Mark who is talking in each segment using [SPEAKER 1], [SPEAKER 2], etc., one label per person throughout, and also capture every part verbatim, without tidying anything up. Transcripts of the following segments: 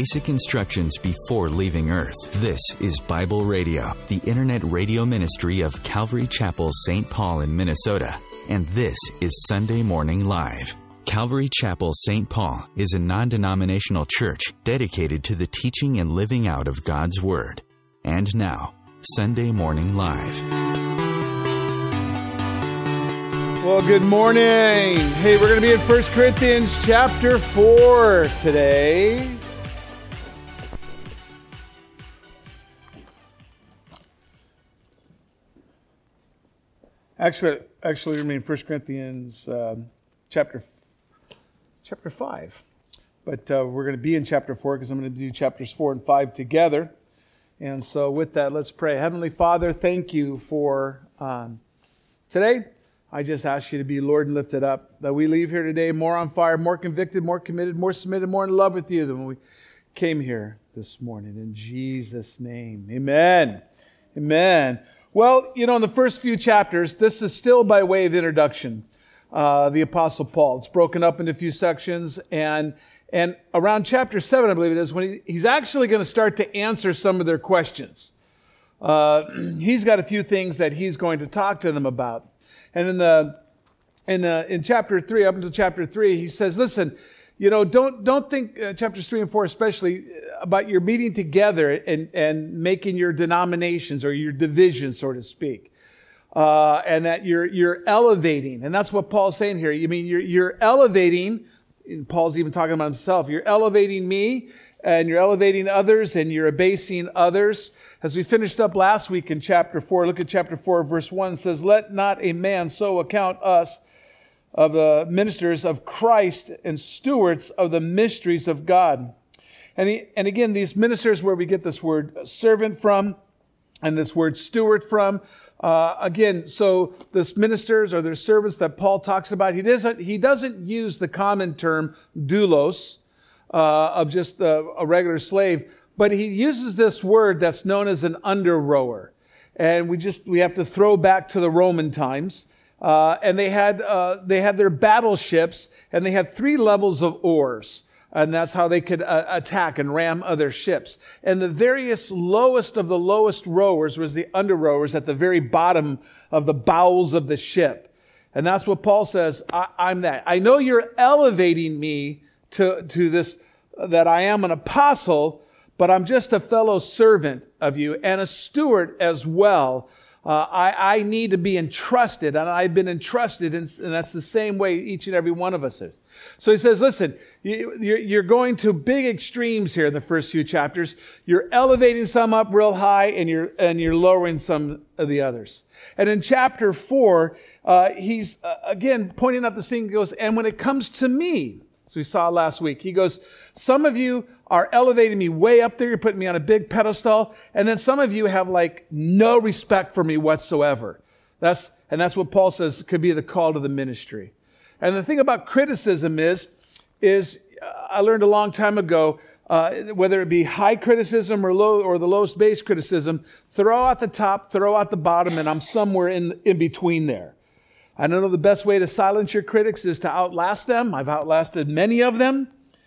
[SPEAKER 1] basic instructions before leaving Earth. This is Bible Radio, the internet radio ministry of Calvary Chapel, Saint Paul in Minnesota. And this is Sunday Morning Live. Calvary Chapel, Saint Paul is a non-denominational church dedicated to the teaching and living out of God's Word. And now, Sunday Morning Live.
[SPEAKER 2] Well, good morning. Hey, we're going to be in First Corinthians chapter four today. Actually, actually, we're in First Corinthians um, chapter chapter five. But uh, we're going to be in chapter four because I'm going to do chapters four and five together. And so with that, let's pray. Heavenly Father, thank you for um, today. I just ask you to be Lord and lifted up, that we leave here today more on fire, more convicted, more committed, more submitted, more in love with you than when we came here this morning. In Jesus' name, amen. Amen. Well, you know, in the first few chapters, this is still by way of introduction, uh, the Apostle Paul. It's broken up into a few sections, and and around chapter seven, I believe it is, when he, he's actually going to start to answer some of their questions. Uh, he's got a few things that he's going to talk to them about. And in the in uh, in chapter three, up until chapter three, he says, "Listen, you know, don't don't think uh, chapters three and four, especially about your meeting together and and making your denominations or your divisions, so to speak, uh, and that you're you're elevating." And that's what Paul's saying here. You mean you're you're elevating. And Paul's even talking about himself. You're elevating me, and you're elevating others, and you're abasing others. As we finished up last week in chapter four, look at chapter four, verse one, says, "Let not a man so account us of the ministers of Christ and stewards of the mysteries of God." And, he, and again, these ministers, where we get this word servant from and this word steward from, uh, again, so this ministers or their servants that Paul talks about, he doesn't, he doesn't use the common term doulos uh, of just a, a regular slave, but he uses this word that's known as an under rower. And we just, we have to throw back to the Roman times. Uh, and they had, uh, they had their battleships, and they had three levels of oars. And that's how they could uh, attack and ram other ships. And the various lowest of the lowest rowers was the under rowers at the very bottom of the bowels of the ship. And that's what Paul says, I, I'm that. I know you're elevating me to, to this, that I am an apostle, but I'm just a fellow servant of you and a steward as well. Uh, I, I need to be entrusted, and I've been entrusted, and, and that's the same way each and every one of us is. So he says, listen, you, you're, you're going to big extremes here in the first few chapters. You're elevating some up real high, and you're and you're lowering some of the others. And in chapter four, uh, he's uh, again pointing out this thing. He goes, and when it comes to me, so we saw last week, he goes, some of you are elevating me way up there. You're putting me on a big pedestal. And then some of you have like no respect for me whatsoever. That's, and that's what Paul says could be the call to the ministry. And the thing about criticism is, is uh, I learned a long time ago, uh, whether it be high criticism or low, or the lowest base criticism, throw out the top, throw out the bottom, and I'm somewhere in, in between there. I know the best way to silence your critics is to outlast them. I've outlasted many of them.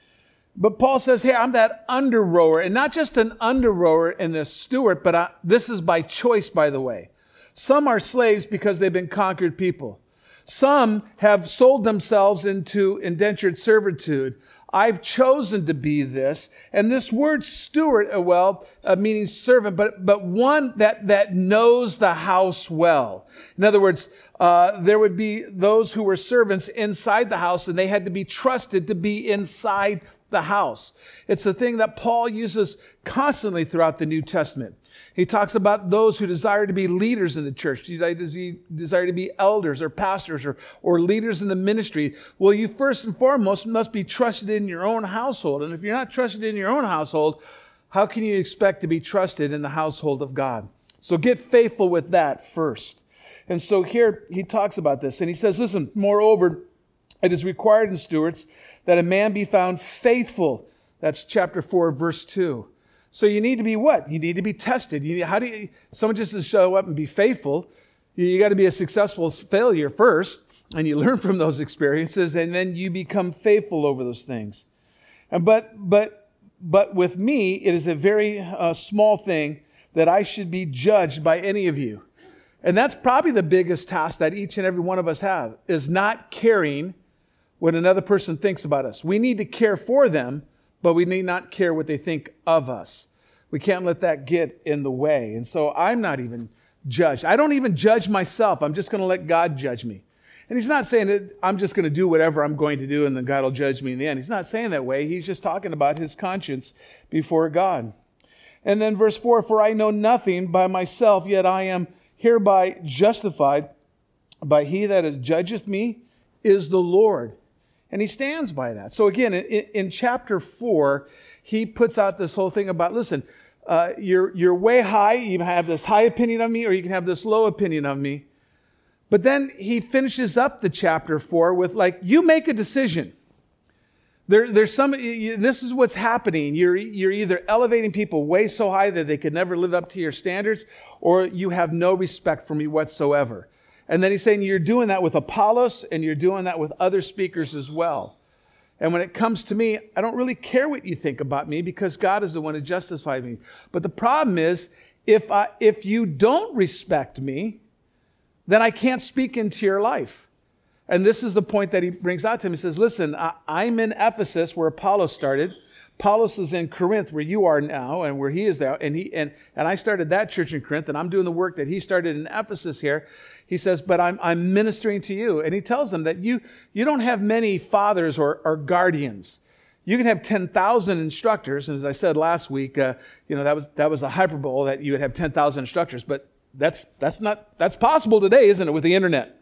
[SPEAKER 2] But Paul says, hey, I'm that under rower, and not just an under rower and the steward, but I, this is by choice, by the way. Some are slaves because they've been conquered people. Some have sold themselves into indentured servitude. I've chosen to be this. And this word steward, uh, well, uh, meaning servant, but but one that, that knows the house well. In other words, uh, there would be those who were servants inside the house, and they had to be trusted to be inside the house. It's a thing that Paul uses constantly throughout the New Testament. He talks about those who desire to be leaders in the church. Does he desire to be elders or pastors or, or leaders in the ministry? Well, you first and foremost must be trusted in your own household. And if you're not trusted in your own household, how can you expect to be trusted in the household of God? So get faithful with that first. And so here he talks about this. And he says, listen, moreover, it is required in stewards that a man be found faithful. That's chapter four, verse two. So you need to be what? You need to be tested. You, how do you, someone just to show up and be faithful, you, you got to be a successful failure first, and you learn from those experiences, and then you become faithful over those things. And but but but with me, it is a very uh, small thing that I should be judged by any of you. And that's probably the biggest task that each and every one of us have, is not caring what another person thinks about us. We need to care for them, but we need not care what they think of us. We can't let that get in the way. And so I'm not even judged. I don't even judge myself. I'm just going to let God judge me. And he's not saying that I'm just going to do whatever I'm going to do and then God will judge me in the end. He's not saying that way. He's just talking about his conscience before God. And then verse four, for I know nothing by myself, yet I am hereby justified by he that judgeth me is the Lord. And he stands by that. So again, in, in chapter four, he puts out this whole thing about, listen, uh, you're, you're way high. You have this high opinion of me, or you can have this low opinion of me. But then he finishes up the chapter four with like, you make a decision. There, there's some, this is what's happening. You're, you're either elevating people way so high that they could never live up to your standards, or you have no respect for me whatsoever. And then he's saying you're doing that with Apollos, and you're doing that with other speakers as well. And when it comes to me, I don't really care what you think about me, because God is the one who justifies me. But the problem is, if I, if you don't respect me, then I can't speak into your life. And this is the point that he brings out to him. He says, listen, I, I'm in Ephesus where Apollos started. Apollos is in Corinth where you are now and where he is now. And he and, and I started that church in Corinth, and I'm doing the work that he started in Ephesus here. He says, but I'm I'm ministering to you. And he tells them that you, you don't have many fathers or, or guardians. You can have ten thousand instructors. And as I said last week, uh, you know, that was that was a hyperbole that you would have ten thousand instructors. But that's that's not that's possible today, isn't it, with the internet?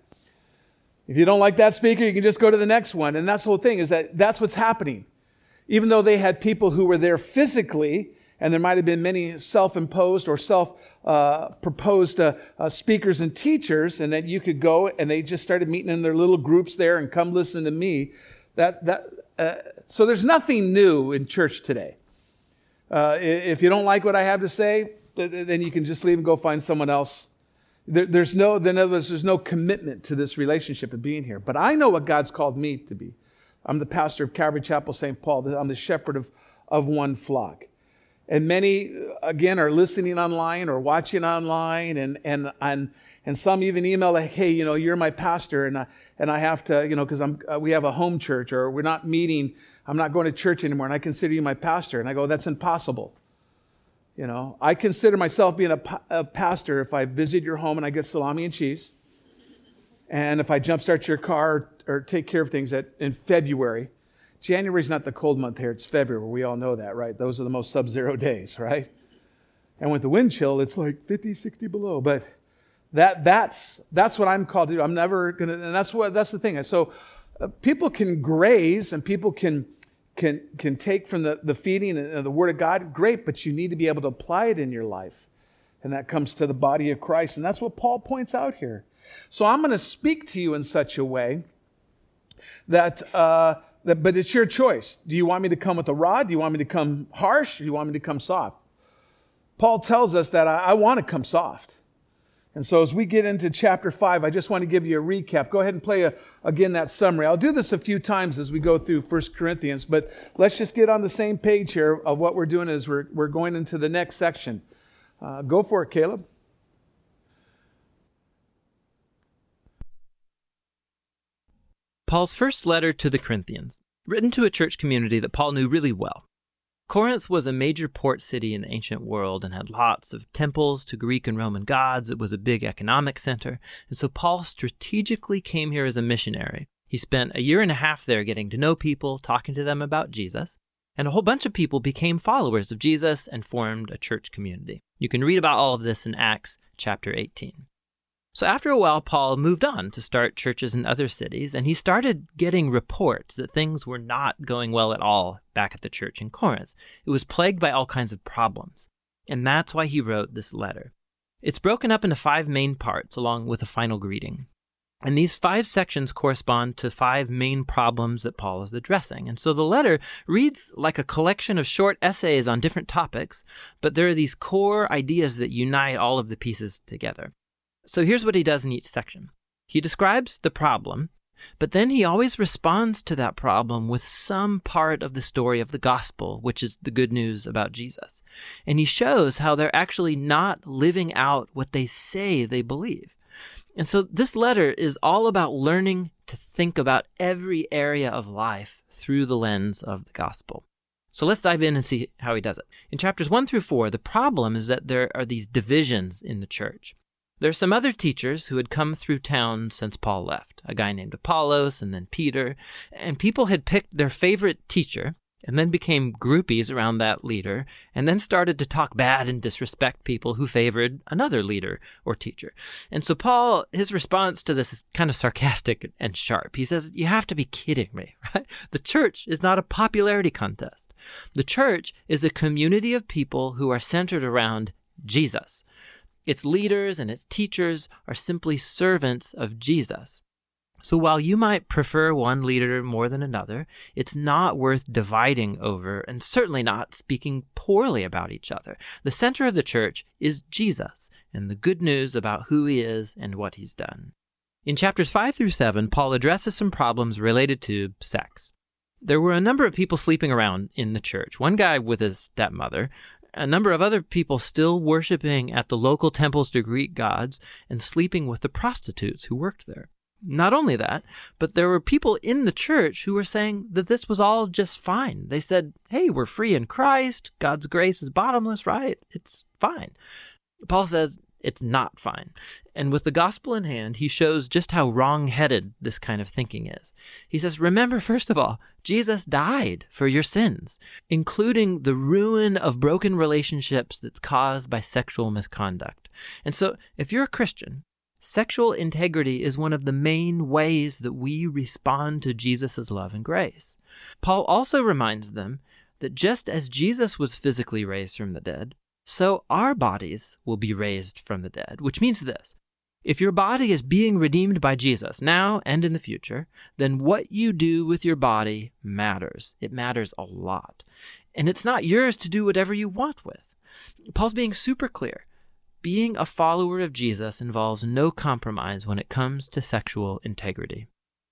[SPEAKER 2] If you don't like that speaker, you can just go to the next one. And that's the whole thing, is that that's what's happening. Even though they had people who were there physically, and there might have been many self-imposed or self-proposed uh, uh, uh, speakers and teachers, and that you could go and they just started meeting in their little groups there and come listen to me. That that uh, so there's nothing new in church today. Uh, if you don't like what I have to say, th- then you can just leave and go find someone else. There, there's no, in other words, there's no commitment to this relationship of being here. But I know what God's called me to be. I'm the pastor of Calvary Chapel, Saint Paul. I'm the shepherd of, of one flock. And many, again, are listening online or watching online, and and and and some even email like, hey, you know, you're my pastor, and I and I have to, you know, because I'm uh, we have a home church, or we're not meeting, I'm not going to church anymore, and I consider you my pastor. And I go, that's impossible. You know, I consider myself being a, a pastor if I visit your home and I get salami and cheese, and if I jumpstart your car or, or take care of things at, in February. January's not the cold month here, it's February. We all know that, right? Those are the most sub-zero days, right? And with the wind chill, it's like fifty, sixty below. But that that's that's what I'm called to do. I'm never going to, and that's what that's the thing. So uh, people can graze and people can can can take from the, the feeding and the Word of God, great, but you need to be able to apply it in your life. And that comes to the body of Christ. And that's what Paul points out here. So I'm going to speak to you in such a way that, uh, that, but it's your choice. Do you want me to come with a rod? Do you want me to come harsh? Or do you want me to come soft? Paul tells us that I, I want to come soft. And so as we get into chapter five, I just want to give you a recap. Go ahead and play, a, again, that summary. I'll do this a few times as we go through First Corinthians, but let's just get on the same page here of what we're doing as we're, we're going into the next section. Uh, go for it, Caleb.
[SPEAKER 3] Paul's first letter to the Corinthians, written to a church community that Paul knew really well. Corinth was a major port city in the ancient world and had lots of temples to Greek and Roman gods. It was a big economic center. And so Paul strategically came here as a missionary. He spent a year and a half there getting to know people, talking to them about Jesus. And a whole bunch of people became followers of Jesus and formed a church community. You can read about all of this in Acts chapter eighteen. So after a while, Paul moved on to start churches in other cities, and he started getting reports that things were not going well at all back at the church in Corinth. It was plagued by all kinds of problems, and that's why he wrote this letter. It's broken up into five main parts, along with a final greeting. And these five sections correspond to five main problems that Paul is addressing. And so the letter reads like a collection of short essays on different topics, but there are these core ideas that unite all of the pieces together. So here's what he does in each section. He describes the problem, But then he always responds to that problem with some part of the story of the gospel, which is the good news about Jesus. And he shows how they're actually not living out what they say they believe. And so this letter is all about learning to think about every area of life through the lens of the gospel. So let's dive in and see how he does it. In chapters one through four, the problem is that there are these divisions in the church. There are some other teachers who had come through town since Paul left, a guy named Apollos and then Peter, and people had picked their favorite teacher and then became groupies around that leader and then started to talk bad and disrespect people who favored another leader or teacher. And so Paul, his response to this is kind of sarcastic and sharp. He says, you have to be kidding me, right? The church is not a popularity contest. The church is a community of people who are centered around Jesus. Its leaders and its teachers are simply servants of Jesus. So while you might prefer one leader more than another, it's not worth dividing over and certainly not speaking poorly about each other. The center of the church is Jesus and the good news about who he is and what he's done. In chapters five through seven, Paul addresses some problems related to sex. There were a number of people sleeping around in the church. One guy with his stepmother, a number of other people still worshiping at the local temples to Greek gods and sleeping with the prostitutes who worked there. Not only that, but there were people in the church who were saying that this was all just fine. They said, hey, we're free in Christ. God's grace is bottomless, right? It's fine. Paul says it's not fine. And with the gospel in hand, he shows just how wrong-headed this kind of thinking is. He says, remember, first of all, Jesus died for your sins, including the ruin of broken relationships that's caused by sexual misconduct. And so if you're a Christian, sexual integrity is one of the main ways that we respond to Jesus' love and grace. Paul also reminds them that just as Jesus was physically raised from the dead, so our bodies will be raised from the dead, which means this. If your body is being redeemed by Jesus now and in the future, then what you do with your body matters. It matters a lot. And it's not yours to do whatever you want with. Paul's being super clear. Being a follower of Jesus involves no compromise when it comes to sexual integrity.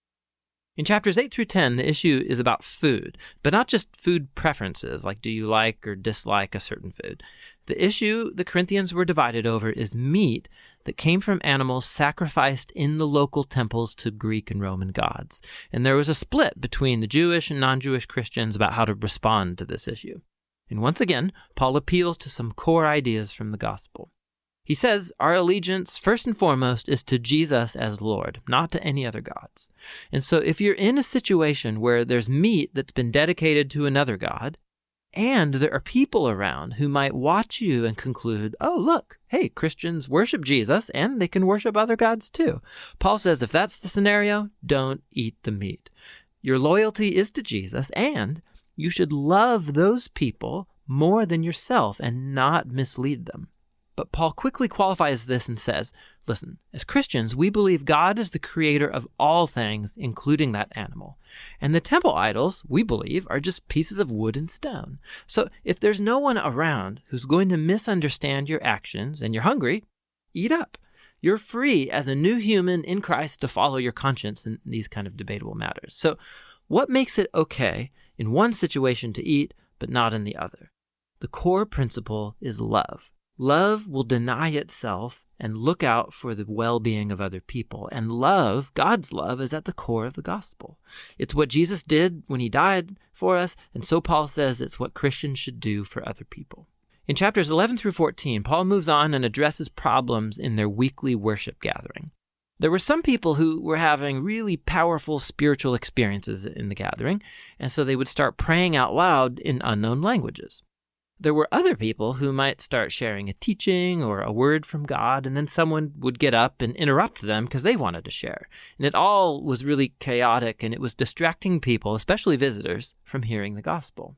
[SPEAKER 3] In chapters eight through ten, the issue is about food, but not just food preferences, like do you like or dislike a certain food. The issue the Corinthians were divided over is meat that came from animals sacrificed in the local temples to Greek and Roman gods. And there was a split between the Jewish and non-Jewish Christians about how to respond to this issue. And once again, Paul appeals to some core ideas from the gospel. He says our allegiance, first and foremost, is to Jesus as Lord, not to any other gods. And so if you're in a situation where there's meat that's been dedicated to another god, and there are people around who might watch you and conclude, oh, look, hey, Christians worship Jesus, and they can worship other gods too. Paul says if that's the scenario, don't eat the meat. Your loyalty is to Jesus, and you should love those people more than yourself and not mislead them. But Paul quickly qualifies this and says, listen, as Christians, we believe God is the creator of all things, including that animal. And the temple idols, we believe, are just pieces of wood and stone. So if there's no one around who's going to misunderstand your actions and you're hungry, eat up. You're free as a new human in Christ to follow your conscience in these kind of debatable matters. So what makes it okay in one situation to eat, but not in the other? The core principle is love. Love will deny itself and look out for the well-being of other people. And love, God's love, is at the core of the gospel. It's what Jesus did when he died for us, and so Paul says it's what Christians should do for other people. In chapters eleven through fourteen, Paul moves on and addresses problems in their weekly worship gathering. There were some people who were having really powerful spiritual experiences in the gathering, and so they would start praying out loud in unknown languages. There were other people who might start sharing a teaching or a word from God, and then someone would get up and interrupt them because they wanted to share. And it all was really chaotic, and it was distracting people, especially visitors, from hearing the gospel.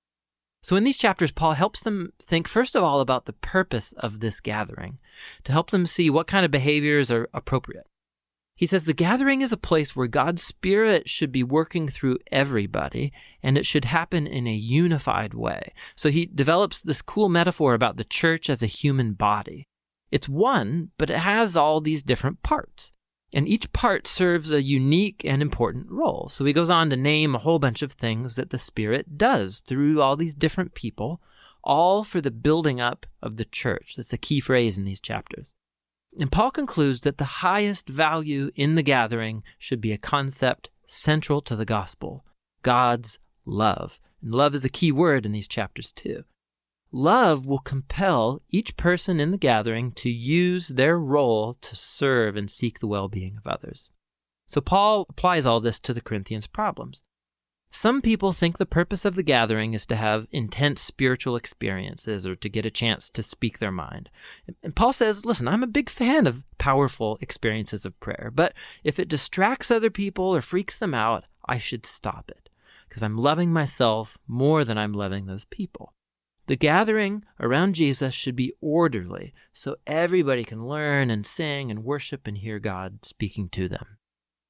[SPEAKER 3] So in these chapters, Paul helps them think, first of all, about the purpose of this gathering, to help them see what kind of behaviors are appropriate. He says the gathering is a place where God's Spirit should be working through everybody, and it should happen in a unified way. So he develops this cool metaphor about the church as a human body. It's one, but it has all these different parts. And each part serves a unique and important role. So he goes on to name a whole bunch of things that the Spirit does through all these different people, all for the building up of the church. That's a key phrase in these chapters. And Paul concludes that the highest value in the gathering should be a concept central to the gospel, God's love. And love is a key word in these chapters too. Love will compel each person in the gathering to use their role to serve and seek the well-being of others. So Paul applies all this to the Corinthians' problems. Some people think the purpose of the gathering is to have intense spiritual experiences or to get a chance to speak their mind. And Paul says, listen, I'm a big fan of powerful experiences of prayer, but if it distracts other people or freaks them out, I should stop it because I'm loving myself more than I'm loving those people. The gathering around Jesus should be orderly so everybody can learn and sing and worship and hear God speaking to them.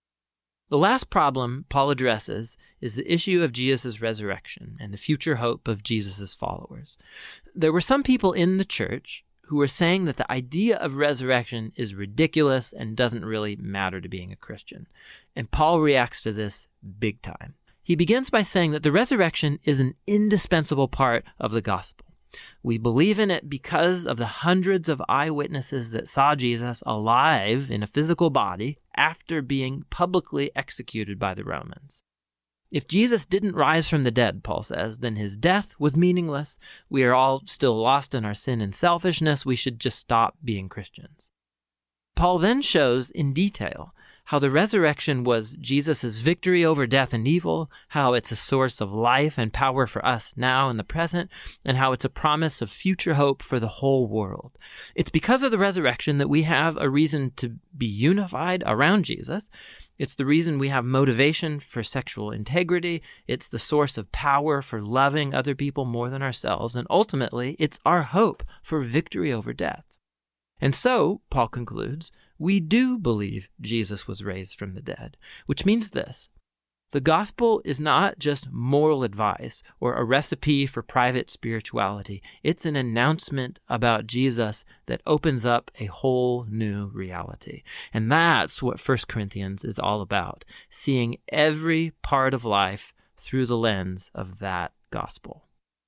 [SPEAKER 3] The last problem Paul addresses is the issue of Jesus' resurrection and the future hope of Jesus' followers. There were some people in the church who were saying that the idea of resurrection is ridiculous and doesn't really matter to being a Christian. And Paul reacts to this big time. He begins by saying that the resurrection is an indispensable part of the gospel. We believe in it because of the hundreds of eyewitnesses that saw Jesus alive in a physical body after being publicly executed by the Romans. If Jesus didn't rise from the dead, Paul says, then his death was meaningless. We are all still lost in our sin and selfishness. We should just stop being Christians. Paul then shows in detail how the resurrection was Jesus' victory over death and evil, how it's a source of life and power for us now in the present, and how it's a promise of future hope for the whole world. It's because of the resurrection that we have a reason to be unified around Jesus. It's the reason we have motivation for sexual integrity. It's the source of power for loving other people more than ourselves. And ultimately, it's our hope for victory over death. And so, Paul concludes, we do believe Jesus was raised from the dead, which means this. The gospel is not just moral advice or a recipe for private spirituality. It's an announcement about Jesus that opens up a whole new reality. And that's what First Corinthians is all about, seeing every part of life through the lens of that gospel.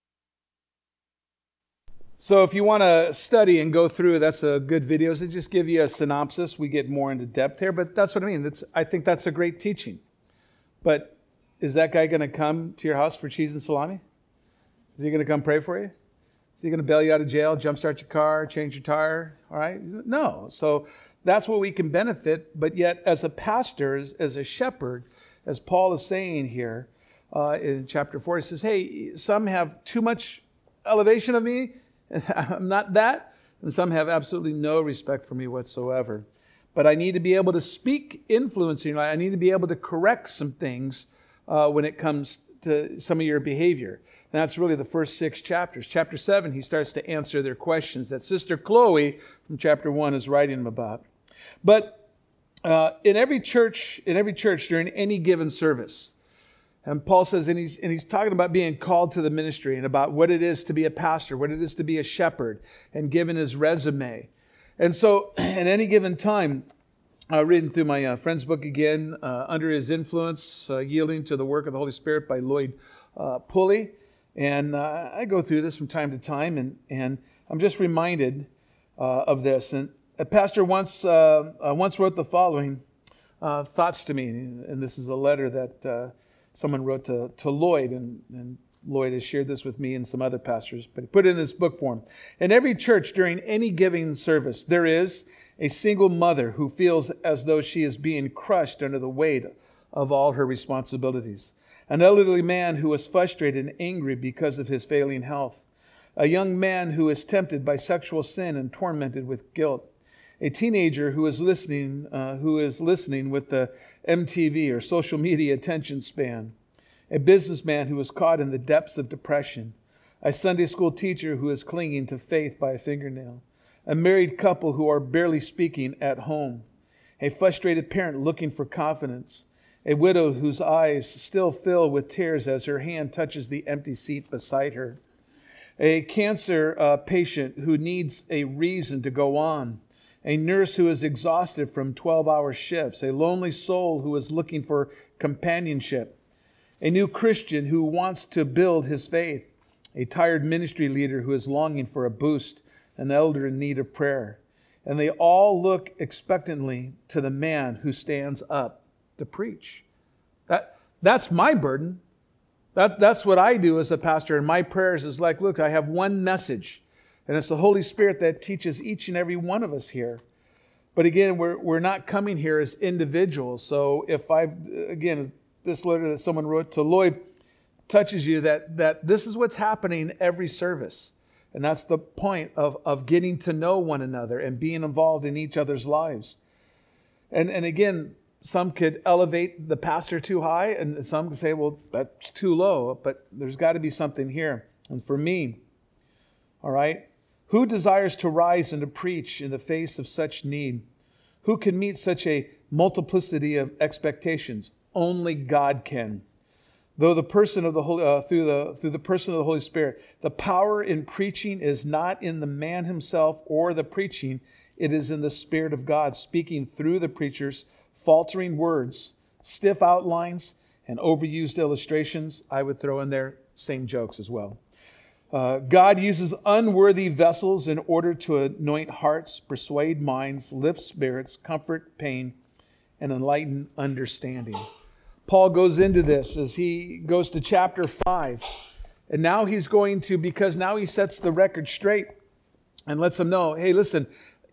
[SPEAKER 2] So if you want to study and go through, that's a good video. They just give you a synopsis. We get more into depth here, but that's what I mean. That's, I think that's a great teaching. But is that guy going to come to your house for cheese and salami? Is he going to come pray for you? Is he going to bail you out of jail, jumpstart your car, change your tire? All right? No. So that's what we can benefit. But yet, as a pastor, as, as a shepherd, as Paul is saying here uh, in chapter four, he says, hey, some have too much elevation of me. I'm not that. And some have absolutely no respect for me whatsoever. But I need to be able to speak influencing. I need to be able to correct some things uh, when it comes to some of your behavior. And that's really the first six chapters. Chapter seven, he starts to answer their questions that Sister Chloe from chapter one is writing them about. But uh, in every church, in every church during any given service, and Paul says, and he's, and he's talking about being called to the ministry and about what it is to be a pastor, what it is to be a shepherd, and given his resume. And so at any given time, uh, reading through my uh, friend's book again, uh, Under His Influence, uh, Yielding to the Work of the Holy Spirit by Lloyd uh, Pulley. And uh, I go through this from time to time, and, and I'm just reminded uh, of this. And a pastor once, uh, uh, once wrote the following uh, thoughts to me, and this is a letter that uh, someone wrote to, to Lloyd, and, and Lloyd has shared this with me and some other pastors, but he put it in this book form. In every church during any giving service, there is a single mother who feels as though she is being crushed under the weight of all her responsibilities. An elderly man who is frustrated and angry because of his failing health. A young man who is tempted by sexual sin and tormented with guilt. A teenager who is listening, uh, who is listening with the M T V or social media attention span. A businessman who is caught in the depths of depression. A Sunday school teacher who is clinging to faith by a fingernail. A married couple who are barely speaking at home. A frustrated parent looking for confidence. A widow whose eyes still fill with tears as her hand touches the empty seat beside her. A cancer uh, patient who needs a reason to go on. a nurse who is exhausted from twelve-hour shifts, a lonely soul who is looking for companionship, a new Christian who wants to build his faith, a tired ministry leader who is longing for a boost, an elder in need of prayer. And they all look expectantly to the man who stands up to preach. That, that's my burden. That, that's what I do as a pastor. And my prayers is like, look, I have one message. And it's the Holy Spirit that teaches each and every one of us here. But again, we're, we're not coming here as individuals. So if I, again, this letter that someone wrote to Lloyd touches you, that, that this is what's happening every service. And that's the point of, of getting to know one another and being involved in each other's lives. And, and again, some could elevate the pastor too high, and some could say, well, that's too low. But there's got to be something here. And for me, all right, who desires to rise and to preach in the face of such need? Who can meet such a multiplicity of expectations? Only God can. Though the person of the Holy, uh, through the through the person of the Holy Spirit, the power in preaching is not in the man himself or the preaching; it is in the Spirit of God speaking through the preachers, faltering words, stiff outlines, and overused illustrations. I would throw in there same jokes as well. Uh, God uses unworthy vessels in order to anoint hearts, persuade minds, lift spirits, comfort pain, and enlighten understanding. Paul goes into this as he goes to chapter five. And now he's going to, because now he sets the record straight and lets them know, hey, listen,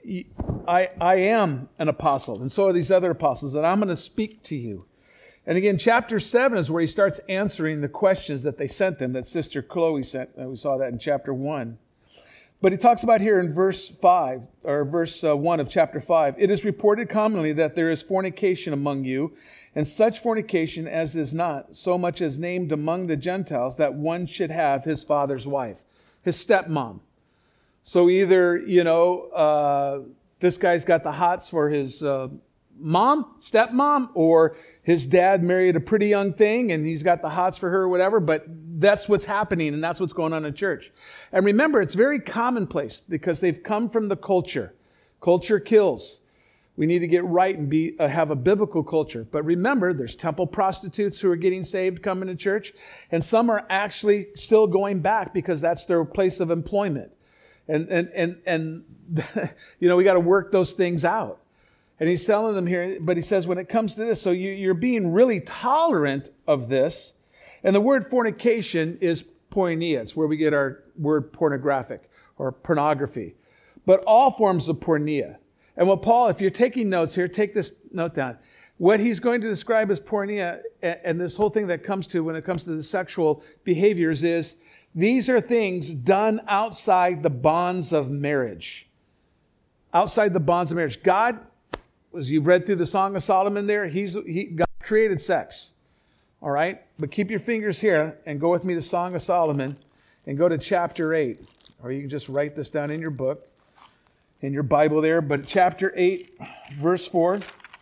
[SPEAKER 2] I, I am an apostle, and so are these other apostles, and I'm going to speak to you. And again, chapter seven is where he starts answering the questions that they sent him, that Sister Chloe sent. We saw that in chapter one. But he talks about here in verse five, or verse uh, one of chapter five, it is reported commonly that there is fornication among you, and such fornication as is not so much as named among the Gentiles, that one should have his father's wife, his stepmom. So either, you know, uh, this guy's got the hots for his uh, mom, stepmom, or his dad married a pretty young thing and he's got the hots for her or whatever, but that's what's happening and that's what's going on in church. And remember, it's very commonplace because they've come from the culture. Culture kills. We need to get right and be uh, have a biblical culture. But remember, there's temple prostitutes who are getting saved coming to church, and some are actually still going back because that's their place of employment. And and and and you know, we got to work those things out. And he's telling them here, but he says when it comes to this, so you, you're being really tolerant of this. And the word fornication is porneia. It's where we get our word pornographic or pornography. But all forms of porneia. And what Paul, if you're taking notes here, take this note down. What he's going to describe as porneia, and this whole thing that comes to when it comes to the sexual behaviors, is these are things done outside the bonds of marriage. Outside the bonds of marriage. God, as you've read through the Song of Solomon there, he's he, God created sex. All right? But keep your fingers here and go with me to Song of Solomon and go to chapter eight. Or you can just write this down in your book, in your Bible there. But chapter eight, verse four.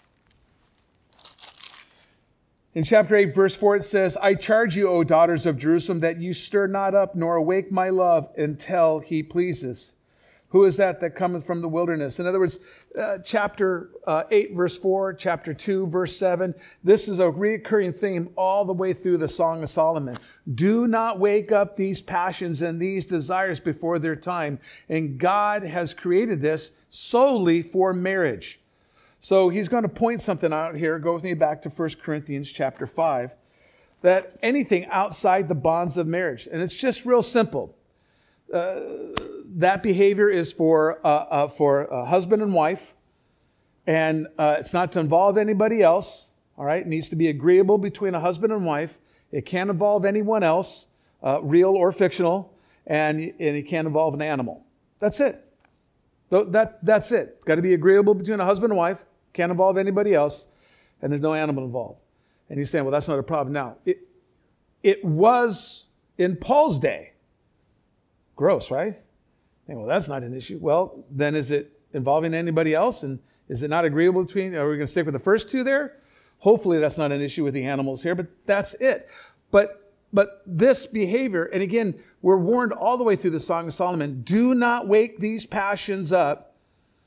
[SPEAKER 2] In chapter eight, verse four, it says, I charge you, O daughters of Jerusalem, that you stir not up nor awake my love until he pleases. Who is that that cometh from the wilderness? In other words, uh, chapter uh, eight, verse four, chapter two, verse seven, this is a recurring theme all the way through the Song of Solomon. Do not wake up these passions and these desires before their time. And God has created this solely for marriage. So he's going to point something out here. Go with me back to First Corinthians chapter five. That anything outside the bonds of marriage, and it's just real simple. Uh, that behavior is for uh, uh, for a husband and wife, and uh, it's not to involve anybody else. All right, it needs to be agreeable between a husband and wife. It can't involve anyone else, uh, real or fictional, and, and it can't involve an animal. That's it. So that that's it. Got to be agreeable between a husband and wife. Can't involve anybody else, and there's no animal involved. And he's saying, well, that's not a problem now. It it was in Paul's day. Gross, right? Well, that's not an issue. Well, then is it involving anybody else? And is it not agreeable between, are we going to stick with the first two there? Hopefully that's not an issue with the animals here, but that's it. But but this behavior, and again, we're warned all the way through the Song of Solomon, do not wake these passions up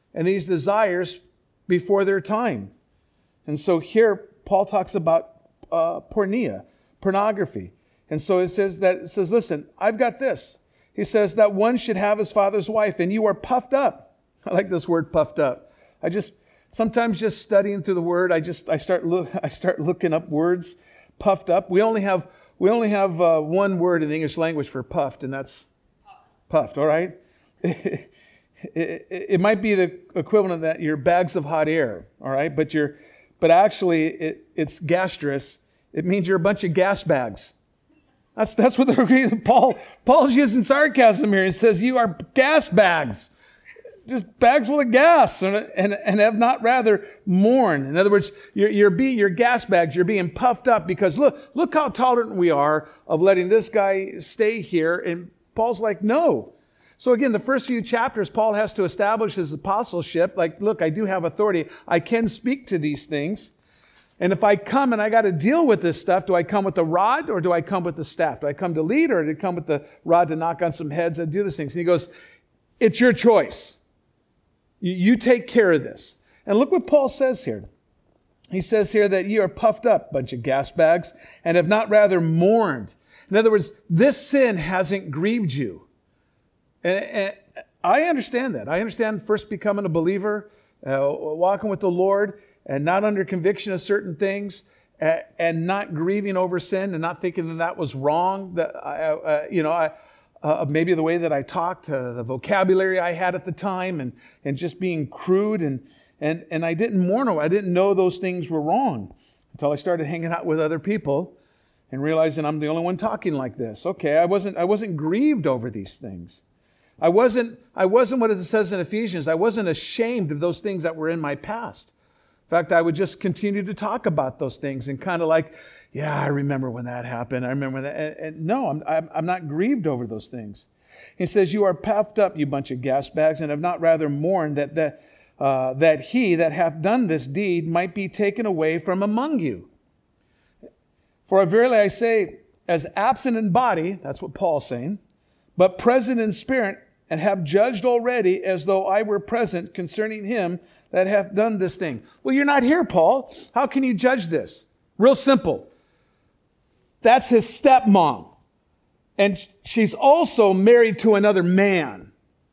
[SPEAKER 2] and these desires before their time. And so here Paul talks about uh, porneia, pornography. And so it says that, it says, listen, I've got this. He says that one should have his father's wife, and you are puffed up. I like this word, puffed up. I just, sometimes just studying through the word, I just, I start look, I start looking up words, puffed up. We only have, we only have uh, one word in the English language for puffed, and that's puffed, all right? It, it, it might be the equivalent of that, your bags of hot air, all right? But you're, but actually, it, it's gastrous. It means you're a bunch of gas bags. That's that's what they're Paul Paul's using sarcasm here. He says you are gas bags, just bags full of gas, and and, and have not rather mourned. In other words, you're you're being you're gas bags. You're being puffed up because look look how tolerant we are of letting this guy stay here. And Paul's like, no. So again, the first few chapters, Paul has to establish his apostleship. Like, look, I do have authority. I can speak to these things. And if I come and I got to deal with this stuff, do I come with the rod or do I come with the staff? Do I come to lead or do I come with the rod to knock on some heads and do these things? And he goes, it's your choice. You, you take care of this. And look what Paul says here. He says here that you are puffed up, bunch of gas bags, and have not rather mourned. In other words, this sin hasn't grieved you. And, and I understand that. I understand first becoming a believer, uh, walking with the Lord, and not under conviction of certain things, uh, and not grieving over sin, and not thinking that that was wrong. That I, uh, you know, I, uh, maybe the way that I talked, uh, the vocabulary I had at the time, and and just being crude, and and and I didn't mourn over. I didn't know those things were wrong until I started hanging out with other people, and realizing I'm the only one talking like this. Okay, I wasn't I wasn't grieved over these things. I wasn't I wasn't what it says in Ephesians. I wasn't ashamed of those things that were in my past. In fact, I would just continue to talk about those things and kind of like, yeah, I remember when that happened. I remember that. And, and no, I'm, I'm, I'm not grieved over those things. He says, you are puffed up, you bunch of gas bags, and have not rather mourned that, that, uh, that he that hath done this deed might be taken away from among you. For verily I say, as absent in body, that's what Paul's saying, but present in spirit, and have judged already as though I were present concerning him that hath done this thing. Well, you're not here, Paul. How can you judge this? Real simple. That's his stepmom. And she's also married to another man.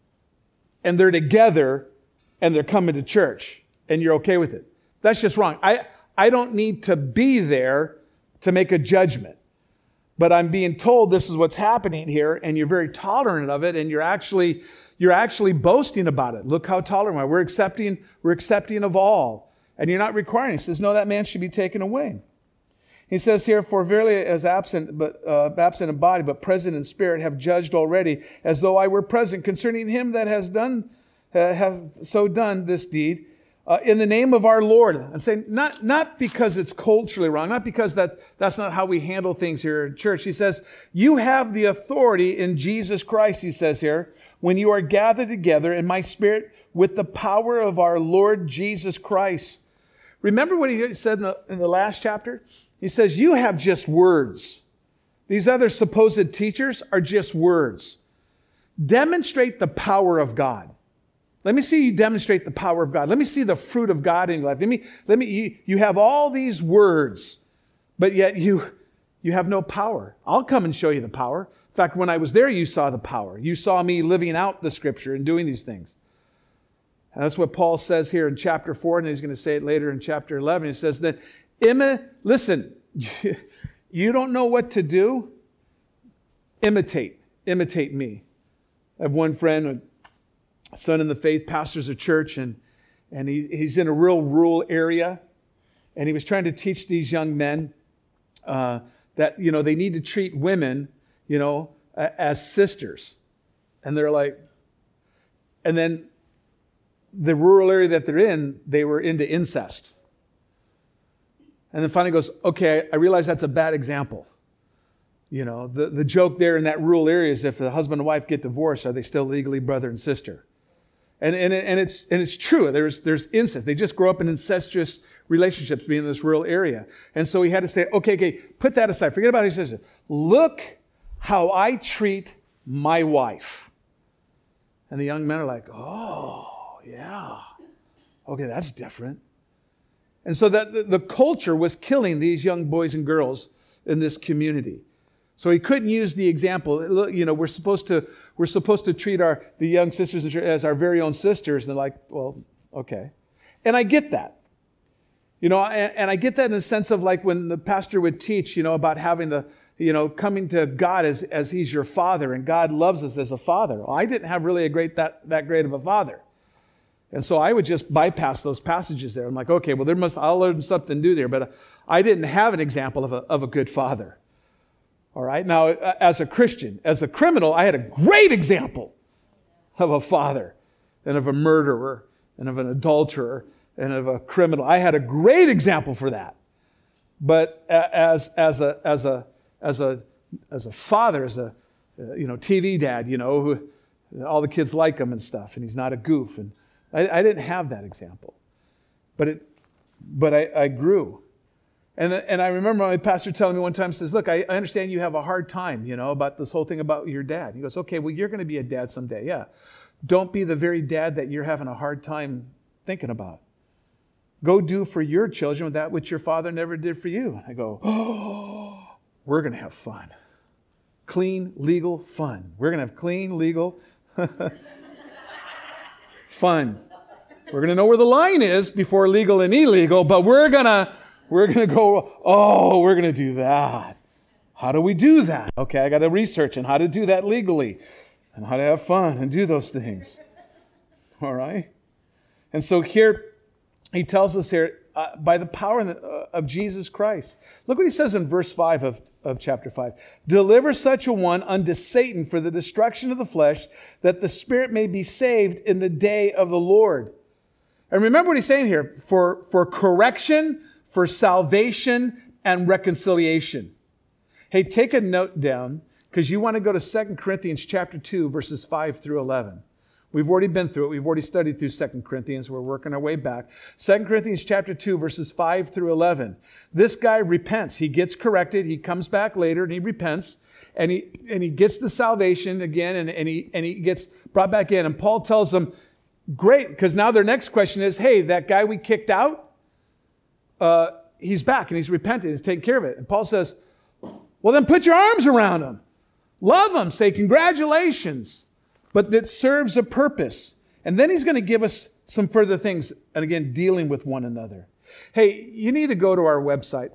[SPEAKER 2] And they're together and they're coming to church. And you're okay with it. That's just wrong. I, I don't need to be there to make a judgment. But I'm being told this is what's happening here, and you're very tolerant of it, and you're actually you're actually boasting about it. Look how tolerant we are. We're accepting, we're accepting of all. And you're not requiring. He says, no, that man should be taken away. He says here, for verily as absent, but uh, absent in body, but present in spirit, have judged already, as though I were present concerning him that has done, uh, hath so done this deed. Uh, in the name of our Lord. And saying, not, not because it's culturally wrong, not because that, that's not how we handle things here in church. He says, you have the authority in Jesus Christ, he says here, when you are gathered together in my spirit with the power of our Lord Jesus Christ. Remember what he said in the, in the last chapter? He says, you have just words. These other supposed teachers are just words. Demonstrate the power of God. Let me see you demonstrate the power of God. Let me see the fruit of God in your life. Let me, let me, you, you have all these words, but yet you, you have no power. I'll come and show you the power. In fact, when I was there, you saw the power. You saw me living out the scripture and doing these things. And that's what Paul says here in chapter four, and he's going to say it later in chapter eleven. He says that, Emma, listen, you don't know what to do? Imitate. Imitate me. I have one friend, son in the faith, pastors a church, and and he, he's in a real rural area, and he was trying to teach these young men uh, that, you know, they need to treat women, you know, as sisters. And they're like, and then the rural area that they're in, they were into incest. And then finally goes, okay, I realize that's a bad example. You know, the, the joke there in that rural area is if the husband and wife get divorced, are they still legally brother and sister? And and and it's and it's true. There's there's incest. They just grow up in incestuous relationships, being in this rural area. And so he had to say, okay, okay, put that aside. Forget about his sister. Look how I treat my wife. And the young men are like, oh, yeah. Okay, that's different. And so that the, the culture was killing these young boys and girls in this community. So he couldn't use the example. You know, we're supposed to we're supposed to treat our the young sisters as our very own sisters. And they're like, well, okay. And I get that. You know, and, and I get that in the sense of like when the pastor would teach, you know, about having the, you know, coming to God as, as he's your father and God loves us as a father. Well, I didn't have really a great that, that great of a father. And so I would just bypass those passages there. I'm like, okay, well, there must, I'll learn something new there. But I didn't have an example of a, of a good father. All right. Now, as a Christian, as a criminal, I had a great example of a father and of a murderer and of an adulterer and of a criminal. I had a great example for that. But as, as a, as a, as a, as a father, as a, you know, T V dad, you know, who, all the kids like him and stuff, and he's not a goof. And I, I didn't have that example, but it, but I, I grew. And, and I remember my pastor telling me one time, says, look, I, I understand you have a hard time, you know, about this whole thing about your dad. He goes, okay, well, you're going to be a dad someday. Yeah. Don't be the very dad that you're having a hard time thinking about. Go do for your children that which your father never did for you. I go, oh, we're going to have fun. Clean, legal fun. We're going to have clean, legal fun. We're going to know where the line is before legal and illegal, but we're going to we're going to go, oh, we're going to do that. How do we do that? Okay, I got to research on how to do that legally and how to have fun and do those things. All right? And so here he tells us here, uh, by the power of, the, uh, of Jesus Christ. Look what he says in verse five of, of chapter five. Deliver such a one unto Satan for the destruction of the flesh, that the spirit may be saved in the day of the Lord. And remember what he's saying here, for, for correction, for salvation, and reconciliation. Hey, take a note down, because you want to go to Second Corinthians chapter two, verses five through eleven. We've already been through it. We've already studied through Second Corinthians. We're working our way back. Second Corinthians chapter two, verses five through eleven. This guy repents. He gets corrected. He comes back later and he repents. And he and he gets the salvation again, and, and, he, and he gets brought back in. And Paul tells them, great, because now their next question is, hey, that guy we kicked out, uh, he's back and he's repented. He's taking care of it. And Paul says, well, then put your arms around him. Love him. Say congratulations. But that serves a purpose. And then he's going to give us some further things. And again, dealing with one another. Hey, you need to go to our website.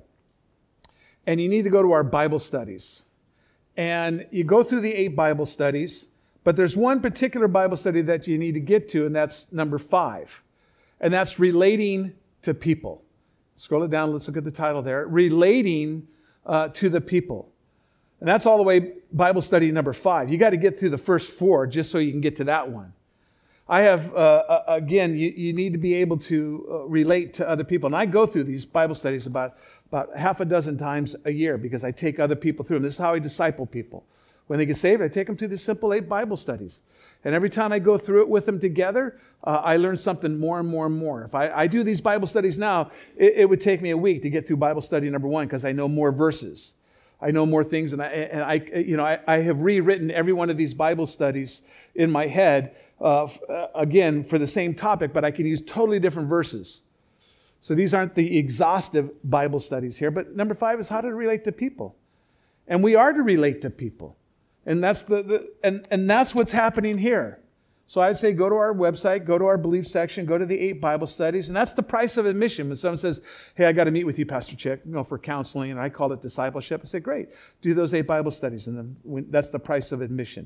[SPEAKER 2] And you need to go to our Bible studies. And you go through the eight Bible studies. But there's one particular Bible study that you need to get to. And that's number five. And that's relating to people. Scroll it down. Let's look at the title there. Relating uh, to the people. And that's all the way Bible study number five. You got to get through the first four just so you can get to that one. I have, uh, again, you, you need to be able to uh, relate to other people. And I go through these Bible studies about, about half a dozen times a year because I take other people through them. This is how I disciple people. When they get saved, I take them through the simple eight Bible studies. And every time I go through it with them together, uh, I learn something more and more and more. If I, I do these Bible studies now, it, it would take me a week to get through Bible study number one because I know more verses. I know more things, and I, and I you know, I, I have rewritten every one of these Bible studies in my head, uh, uh, again, for the same topic, but I can use totally different verses. So these aren't the exhaustive Bible studies here, but number five is how to relate to people. And we are to relate to people. And that's the, the and, and that's what's happening here. So I'd say go to our website, go to our belief section, go to the eight Bible studies, and that's the price of admission. When someone says, hey, I got to meet with you, Pastor Chick, you know, for counseling, and I call it discipleship, I say, great, do those eight Bible studies, and then when, that's the price of admission.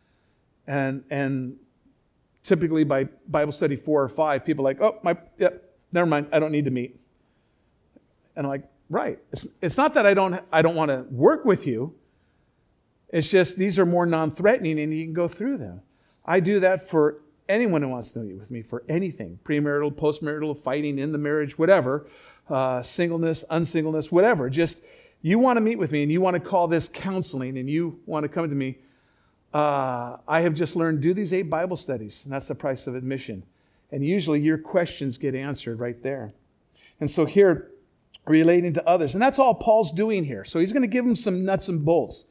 [SPEAKER 2] And and typically by Bible study four or five, people are like, oh, my, yeah, never mind, I don't need to meet. And I'm like, right. It's, it's not that I don't I don't want to work with you. It's just these are more non-threatening, and you can go through them. I do that for anyone who wants to meet with me for anything, premarital, postmarital, fighting in the marriage, whatever, uh, singleness, unsingleness, whatever. Just you want to meet with me and you want to call this counseling and you want to come to me. Uh, I have just learned, do these eight Bible studies, and that's the price of admission. And usually your questions get answered right there. And so here, relating to others, and that's all Paul's doing here. So he's going to give them some nuts and bolts.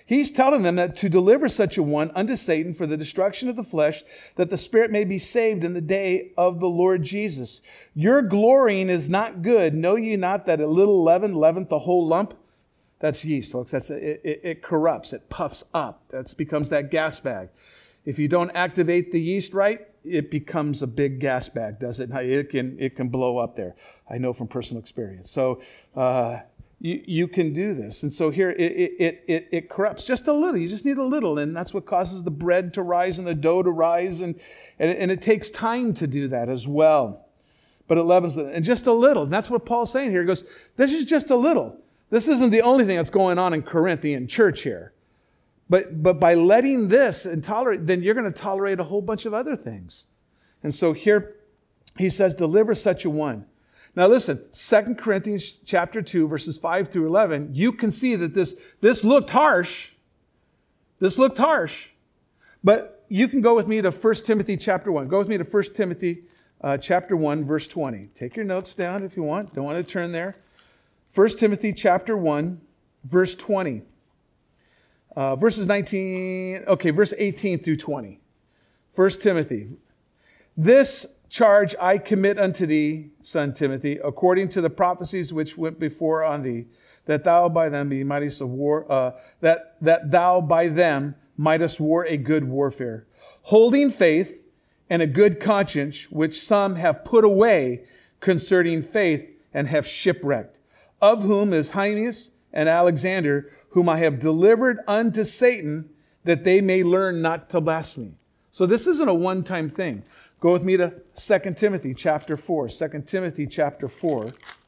[SPEAKER 2] He's telling them that to deliver such a one unto Satan for the destruction of the flesh, that the spirit may be saved in the day of the Lord Jesus. Your glorying is not good. Know ye not that a little leaven leaveneth the whole lump? That's yeast, folks. That's it, it, it corrupts. It puffs up. That becomes that gas bag. If you don't activate the yeast right, it becomes a big gas bag, does it? It can it can blow up there. I know from personal experience. So uh, you you can do this, and so here it it it it corrupts just a little. You just need a little, and that's what causes the bread to rise and the dough to rise, and and, and it takes time to do that as well. But it leavens it, and just a little. And that's what Paul's saying here. He goes, this is just a little. This isn't the only thing that's going on in Corinthian church here. But but by letting this and tolerate, then you're going to tolerate a whole bunch of other things. And so here he says, deliver such a one. Now listen, Second Corinthians chapter two, verses five through eleven, you can see that this, this looked harsh. This looked harsh. But you can go with me to First Timothy chapter one. Go with me to First Timothy uh, chapter one, verse twenty. Take your notes down if you want. Don't want to turn there. First Timothy chapter one, verse twenty. Uh, verses nineteen, okay, verse eighteen through twenty. First Timothy. This charge I commit unto thee, son Timothy, according to the prophecies which went before on thee, that thou by them be mightest of war, uh, that, that thou by them mightest war a good warfare, holding faith and a good conscience, which some have put away concerning faith and have shipwrecked, of whom is Hymenaeus and Alexander, whom I have delivered unto Satan, that they may learn not to blaspheme. So this isn't a one-time thing. Go with me to Second Timothy chapter four. Second Timothy chapter four.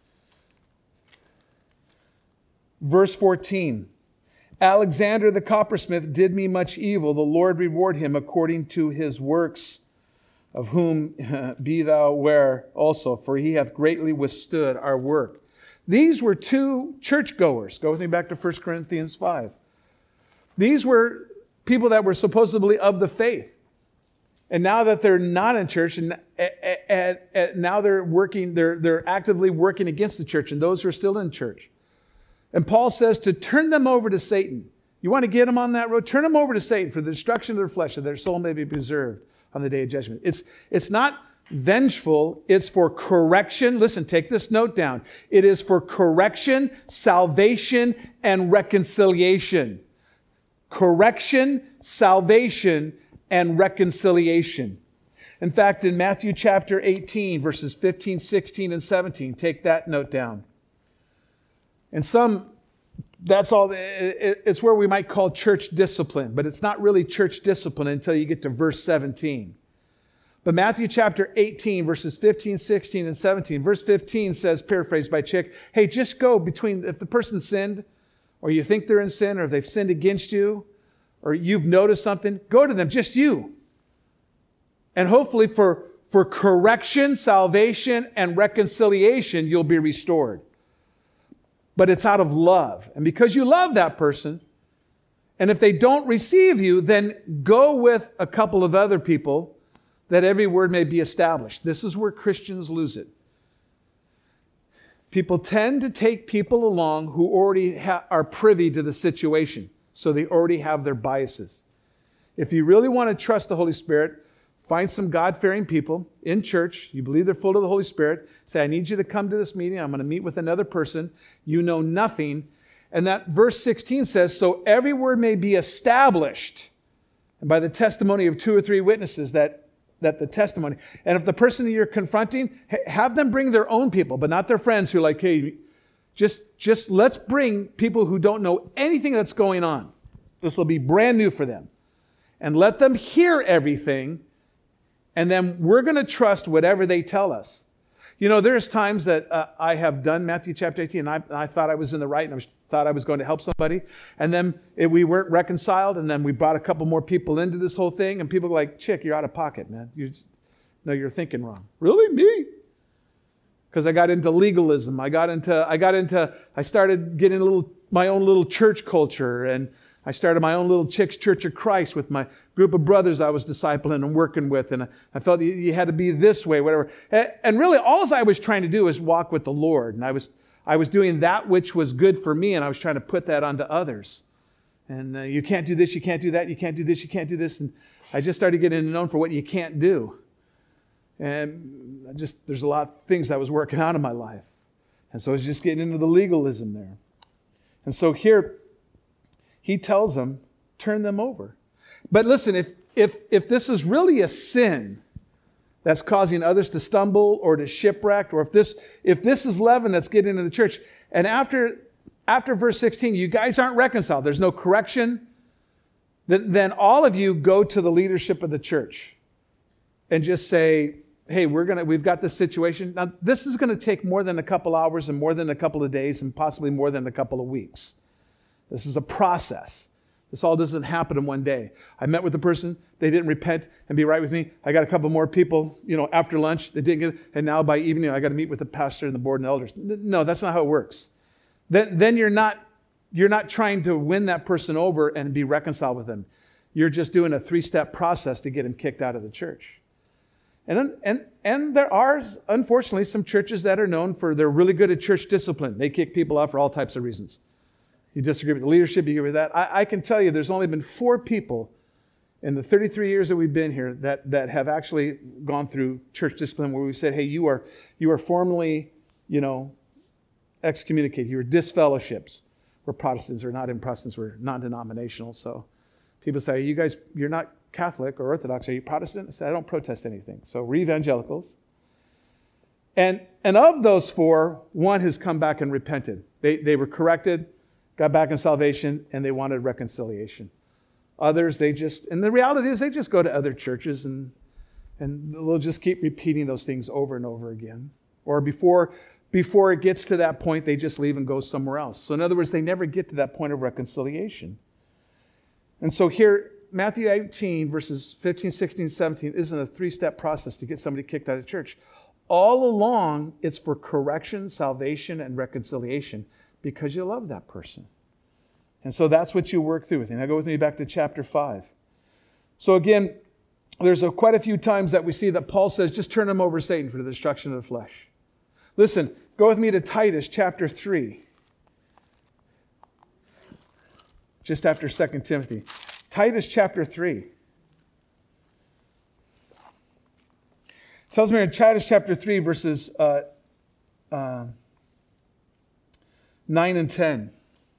[SPEAKER 2] Verse fourteen. Alexander the coppersmith did me much evil. The Lord reward him according to his works, of whom be thou aware also, for he hath greatly withstood our work. These were two churchgoers. Go with me back to First Corinthians five. These were people that were supposedly of the faith. And now that they're not in church, and, and, and now they're working, they're, they're actively working against the church, and those who are still in church. And Paul says to turn them over to Satan. You want to get them on that road? Turn them over to Satan for the destruction of their flesh, that their soul may be preserved on the day of judgment. It's, it's not vengeful, it's for correction. Listen, take this note down. It is for correction, salvation, and reconciliation. Correction, salvation, and reconciliation. In fact, in Matthew chapter eighteen, verses fifteen, sixteen, and seventeen, take that note down. And some, that's all, it's where we might call church discipline, but it's not really church discipline until you get to verse seventeen. But Matthew chapter eighteen, verses fifteen, sixteen, and seventeen. Verse fifteen says, paraphrased by Chick, hey, just go between, if the person sinned, or you think they're in sin, or if they've sinned against you, or you've noticed something, go to them, just you. And hopefully for, for correction, salvation, and reconciliation, you'll be restored. But it's out of love. And because you love that person, and if they don't receive you, then go with a couple of other people that every word may be established. This is where Christians lose it. People tend to take people along who already ha- are privy to the situation. So they already have their biases. If you really want to trust the Holy Spirit, find some God-fearing people in church. You believe they're full of the Holy Spirit. Say, I need you to come to this meeting. I'm going to meet with another person. You know nothing. And that verse sixteen says, so every word may be established. And by the testimony of two or three witnesses, that, that the testimony. And if the person that you're confronting, have them bring their own people, but not their friends who are like, hey, Just, just let's bring people who don't know anything that's going on. This will be brand new for them. And let them hear everything. And then we're going to trust whatever they tell us. You know, there's times that uh, I have done Matthew chapter eighteen, and I, I thought I was in the right, and I was, thought I was going to help somebody. And then it, we weren't reconciled, and then we brought a couple more people into this whole thing, and people were like, Chick, you're out of pocket, man. You, no, you're thinking wrong. Really? Me? Because I got into legalism. I got into, I got into, I started getting a little, my own little church culture. And I started my own little Chick's Church of Christ with my group of brothers I was discipling and working with. And I felt you, you had to be this way, whatever. And really, all I was trying to do was walk with the Lord. And I was, I was doing that which was good for me. And I was trying to put that onto others. And uh, you can't do this, you can't do that, you can't do this, you can't do this. And I just started getting known for what you can't do. And I just there's a lot of things I was working out in my life. And so I was just getting into the legalism there. And so here, he tells them, turn them over. But listen, if if if this is really a sin that's causing others to stumble or to shipwreck, or if this if this is leaven that's getting into the church, and after after verse sixteen, you guys aren't reconciled, there's no correction, then, then all of you go to the leadership of the church and just say, hey, we're gonna we've got this situation. Now, this is going to take more than a couple hours and more than a couple of days and possibly more than a couple of weeks. This is a process. This all doesn't happen in one day. I met with the person, they didn't repent and be right with me. I got a couple more people, you know, after lunch, they didn't get, and now by evening I got to meet with the pastor and the board and elders. No, that's not how it works. Then, then you're not you're not trying to win that person over and be reconciled with them. You're just doing a three-step process to get him kicked out of the church. And, and, and there are, unfortunately, some churches that are known for, they're really good at church discipline. They kick people out for all types of reasons. You disagree with the leadership, you agree with that. I, I can tell you there's only been four people in the thirty-three years that we've been here that, that have actually gone through church discipline where we said, hey, you are you are formally, you know, excommunicated. You are disfellowships. We're Protestants, or not in Protestants, we're non-denominational. So people say, you guys, you're not Catholic or Orthodox, are you Protestant? I said, I don't protest anything. So we're evangelicals. And, and of those four, one has come back and repented. They, they were corrected, got back in salvation, and they wanted reconciliation. Others, they just, and the reality is they just go to other churches and, and they'll just keep repeating those things over and over again. Or before, before it gets to that point, they just leave and go somewhere else. So in other words, they never get to that point of reconciliation. And so here, Matthew eighteen, verses fifteen, sixteen, seventeen, isn't a three-step process to get somebody kicked out of church. All along, it's for correction, salvation, and reconciliation because you love that person. And so that's what you work through with. And now go with me back to chapter five. So again, there's a, quite a few times that we see that Paul says, just turn them over to Satan for the destruction of the flesh. Listen, go with me to Titus chapter three. Just after Second Timothy. Titus chapter three. It tells me in Titus chapter three, verses uh, uh, nine and ten.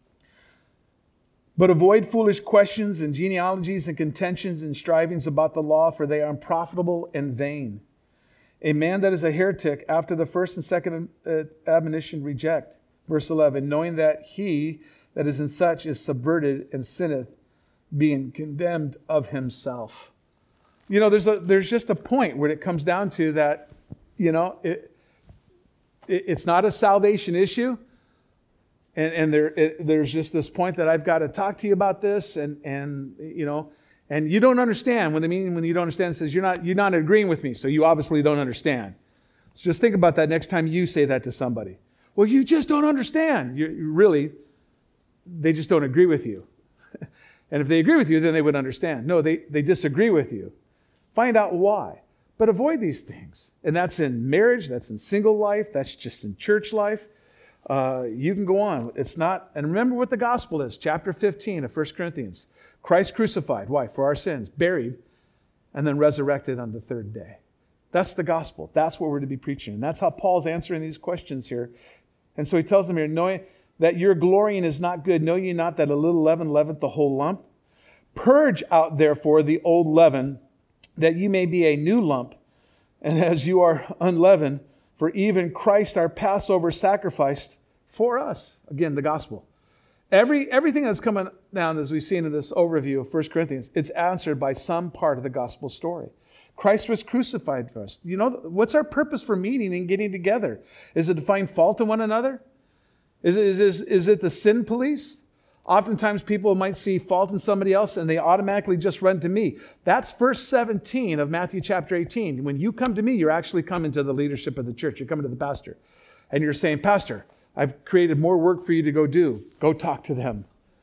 [SPEAKER 2] But avoid foolish questions and genealogies and contentions and strivings about the law, for they are unprofitable and vain. A man that is a heretic after the first and second uh, admonition reject. Verse eleven, knowing that he that is in such is subverted and sinneth, being condemned of himself. You know, there's a there's just a point where it comes down to that, you know, it, it it's not a salvation issue. And, and there it, there's just this point that I've got to talk to you about this, and and you know, and you don't understand when the meaning when you don't understand says you're not you're not agreeing with me, so you obviously don't understand. So just think about that next time you say that to somebody. Well, you just don't understand. You, you really, they just don't agree with you. And if they agree with you, then they would understand. No, they they disagree with you. Find out why, but avoid these things. And that's in marriage. That's in single life. That's just in church life. Uh, you can go on. It's not, and remember what the gospel is. Chapter fifteen of First Corinthians. Christ crucified. Why? For our sins. Buried. And then resurrected on the third day. That's the gospel. That's what we're to be preaching. And that's how Paul's answering these questions here. And so he tells them here, knowing that your glorying is not good, know ye not that a little leaven leaveneth the whole lump? Purge out therefore the old leaven, that ye may be a new lump, and as you are unleavened, for even Christ our Passover sacrificed for us. Again, the gospel. Every everything that's coming down, as we've seen in this overview of First Corinthians, it's answered by some part of the gospel story. Christ was crucified for us. You know, what's our purpose for meeting and getting together? Is it to find fault in one another? Is it, is, is, is it the sin police? Oftentimes people might see fault in somebody else and they automatically just run to me. That's verse seventeen of Matthew chapter eighteen. When you come to me, you're actually coming to the leadership of the church. You're coming to the pastor. And you're saying, Pastor, I've created more work for you to go do. Go talk to them.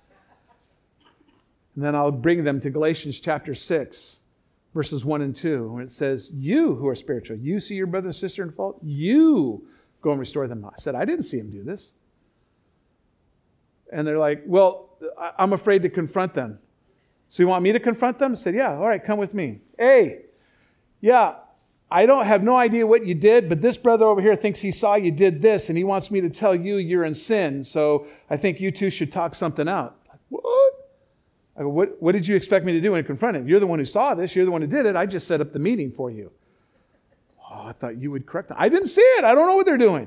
[SPEAKER 2] And then I'll bring them to Galatians chapter six, verses one and two, where it says, you who are spiritual, you see your brother and sister in fault, you go and restore them. I said, I didn't see him do this. And they're like, well, I'm afraid to confront them. So you want me to confront them? I said, yeah, all right, come with me. Hey, yeah, I don't have no idea what you did, but this brother over here thinks he saw you did this, and he wants me to tell you you're in sin. So I think you two should talk something out. Like, what? I go, what, what did you expect me to do when I confront him? You're the one who saw this. You're the one who did it. I just set up the meeting for you. Oh, I thought you would correct them. I didn't see it. I don't know what they're doing.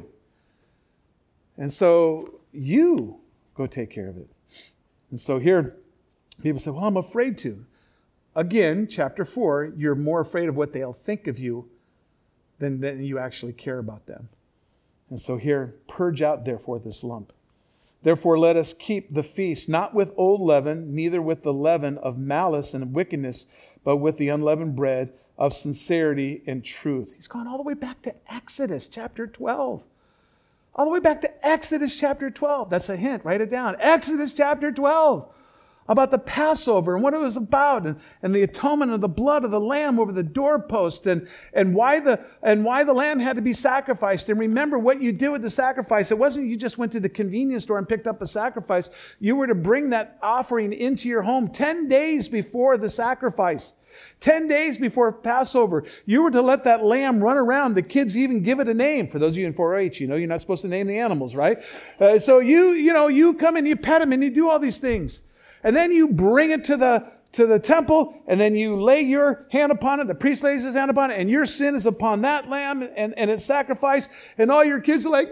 [SPEAKER 2] And so you go take care of it. And so here, people say, well, I'm afraid to. Again, chapter four, you're more afraid of what they'll think of you than, than you actually care about them. And so here, purge out, therefore, this lump. Therefore, let us keep the feast, not with old leaven, neither with the leaven of malice and wickedness, but with the unleavened bread of sincerity and truth. He's gone all the way back to Exodus chapter twelve. All the way back to Exodus chapter twelve. That's a hint. Write it down. Exodus chapter twelve. About the Passover and what it was about, and, and the atonement of the blood of the lamb over the doorpost, and, and why the and why the lamb had to be sacrificed. And remember what you did with the sacrifice. It wasn't you just went to the convenience store and picked up a sacrifice. You were to bring that offering into your home ten days before the sacrifice. Ten days before Passover, you were to let that lamb run around. The kids even give it a name. For those of you in four H, you know, you're not supposed to name the animals, right? Uh, so you, you know, you come and you pet them and you do all these things. And then you bring it to the to the temple, and then you lay your hand upon it. The priest lays his hand upon it, and your sin is upon that lamb, and, and it's sacrificed. And all your kids are like,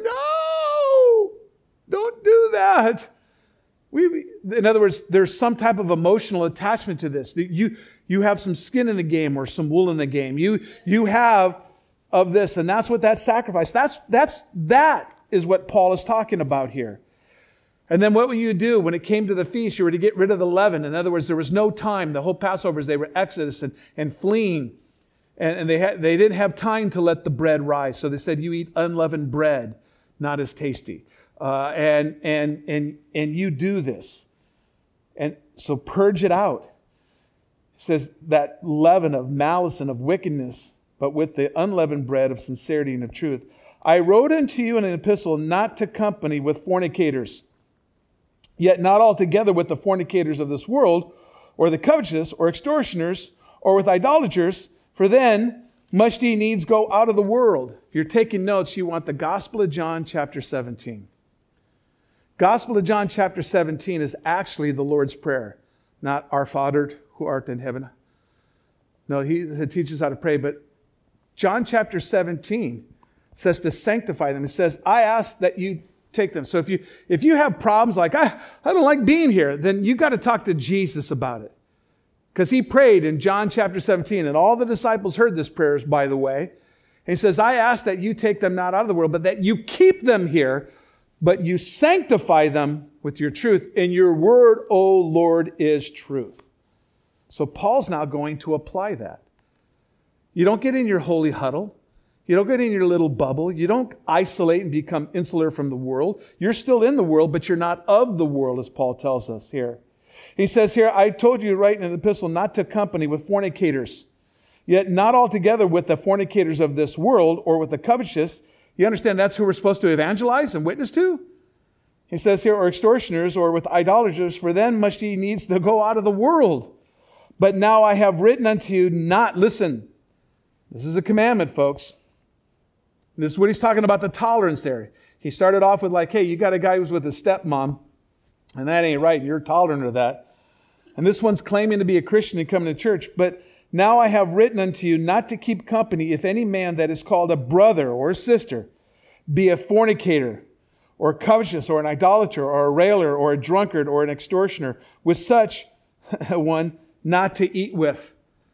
[SPEAKER 2] no, don't do that. We, in other words, there's some type of emotional attachment to this. You, you have some skin in the game or some wool in the game. You, you have of this, and that's what that sacrifice, that's, that's, that is what Paul is talking about here. And then what would you do when it came to the feast? You were to get rid of the leaven. In other words, there was no time. The whole Passovers, they were exodus and, and fleeing. And, and they had, they didn't have time to let the bread rise. So they said, you eat unleavened bread, not as tasty. Uh, and, and, and, and you do this. And so purge it out. It says that leaven of malice and of wickedness, but with the unleavened bread of sincerity and of truth. I wrote unto you in an epistle not to company with fornicators, yet not altogether with the fornicators of this world, or the covetous, or extortioners, or with idolaters, for then must ye needs go out of the world. If you're taking notes, you want the Gospel of John chapter seventeen. Gospel of John chapter seventeen is actually the Lord's Prayer, not our Father who art in heaven. No, he, he teaches how to pray, but John chapter seventeen says to sanctify them. It says, I ask that you take them. So if you if you have problems like, I, I don't like being here, then you got to talk to Jesus about it. Because he prayed in John chapter seventeen, and all the disciples heard this prayer, by the way. And he says, I ask that you take them not out of the world, but that you keep them here, but you sanctify them with your truth. And your word, O Lord, is truth. So Paul's now going to apply that. You don't get in your holy huddle. You don't get in your little bubble. You don't isolate and become insular from the world. You're still in the world, but you're not of the world, as Paul tells us here. He says here, I told you right in the epistle not to company with fornicators, yet not altogether with the fornicators of this world or with the covetous. You understand that's who we're supposed to evangelize and witness to? He says here, or extortioners or with idolaters, for then must ye needs to go out of the world. But now I have written unto you not, listen, this is a commandment, folks. This is what he's talking about, the tolerance there. He started off with like, hey, you got a guy who's with his stepmom, and that ain't right. You're tolerant of that. And this one's claiming to be a Christian and coming to church. But now I have written unto you not to keep company if any man that is called a brother or a sister be a fornicator or covetous or an idolater or a railer or a drunkard or an extortioner, with such one not to eat with.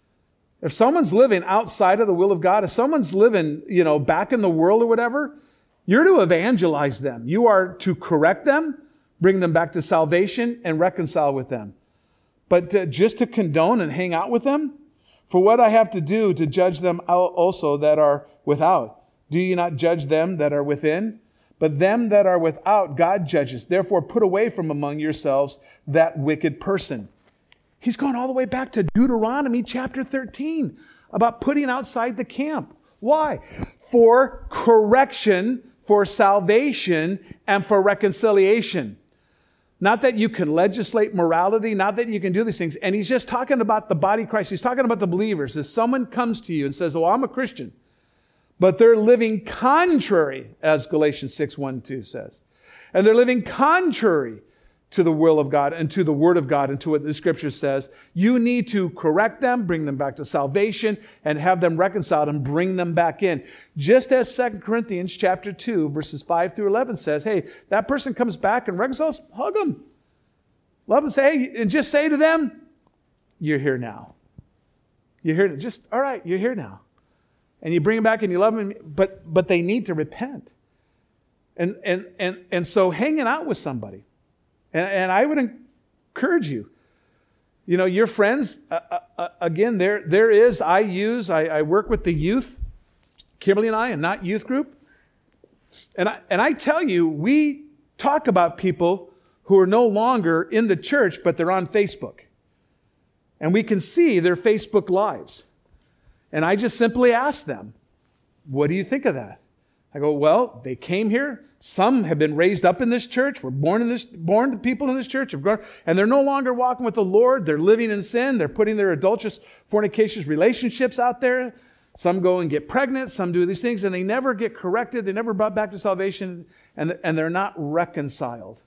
[SPEAKER 2] If someone's living outside of the will of God, if someone's living, you know, back in the world or whatever, you're to evangelize them. You are to correct them, bring them back to salvation, and reconcile with them. But to, just to condone and hang out with them, for what I have to do to judge them also that are without, do you not judge them that are within? But them that are without, God judges. Therefore, put away from among yourselves that wicked person. He's gone all the way back to Deuteronomy chapter thirteen about putting outside the camp. Why? For correction, for salvation, and for reconciliation. Not that you can legislate morality, not that you can do these things. And he's just talking about the body of Christ. He's talking about the believers. If someone comes to you and says, oh, I'm a Christian, but they're living contrary, as Galatians six, one, two says. And they're living contrary to the will of God and to the Word of God and to what the Scripture says. You need to correct them, bring them back to salvation, and have them reconciled and bring them back in. Just as Second Corinthians chapter two, verses five through eleven says, hey, that person comes back and reconciles, hug them. Love them, say, hey, and just say to them, you're here now. You're here, just, all right, you're here now. And you bring them back and you love them, but but they need to repent. And and and and so hanging out with somebody, and, and I would encourage you, you know, your friends, uh, uh, again, there there is, I use, I, I work with the youth, Kimberly and I, and not youth group. And I, and I tell you, we talk about people who are no longer in the church, but they're on Facebook. And we can see their Facebook lives. And I just simply ask them, what do you think of that? I go, well, they came here. Some have been raised up in this church, were born in this, born to people in this church, have grown, and they're no longer walking with the Lord. They're living in sin. They're putting their adulterous, fornicacious relationships out there. Some go and get pregnant. Some do these things, and they never get corrected. They never brought back to salvation, and, and they're not reconciled.